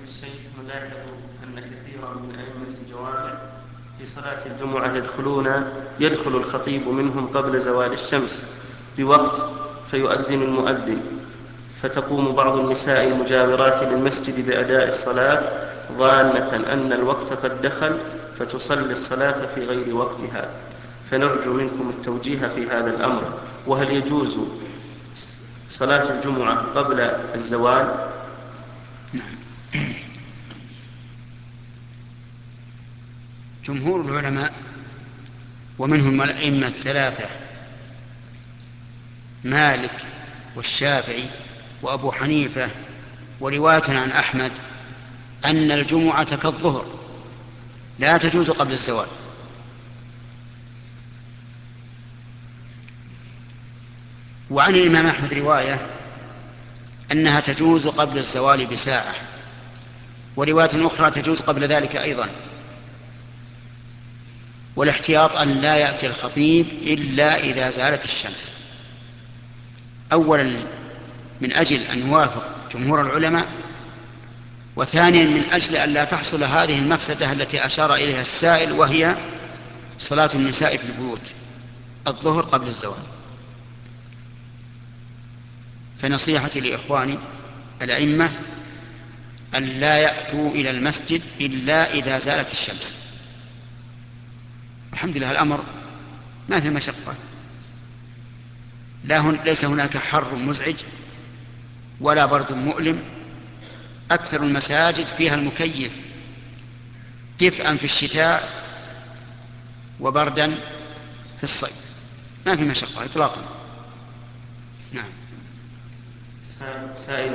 الشيخ، نلاحظ أن كثيرا من أئمة الجوامع في صلاة الجمعة يدخل الخطيب منهم قبل زوال الشمس بوقت فيؤذن المؤذن، فتقوم بعض النساء المجاورات للمسجد بأداء الصلاة ظانة أن الوقت قد دخل فتصلي الصلاة في غير وقتها، فنرجو منكم التوجيه في هذا الأمر. وهل يجوز صلاة الجمعة قبل الزوال؟ جمهور العلماء ومنهم الأئمة الثلاثة مالك والشافعي وأبو حنيفة ورواية عن أحمد أن الجمعة كالظهر لا تجوز قبل الزوال. وعن الإمام أحمد رواية أنها تجوز قبل الزوال بساعة، ورواية أخرى تجوز قبل ذلك أيضا. والاحتياط أن لا يأتي الخطيب إلا إذا زالت الشمس، أولا من أجل أن يوافق جمهور العلماء، وثانيا من أجل أن لا تحصل هذه المفسدة التي أشار إليها السائل، وهي صلاة النساء في البيوت الظهر قبل الزوال. فنصيحتي لإخواني الأئمة أن لا يأتوا إلى المسجد إلا إذا زالت الشمس. الحمد لله الأمر ما في مشقة، ليس هناك حر مزعج ولا برد مؤلم. أكثر المساجد فيها المكيف دفئا في الشتاء وبردا في الصيف، ما في مشقة إطلاقا. نعم. سائل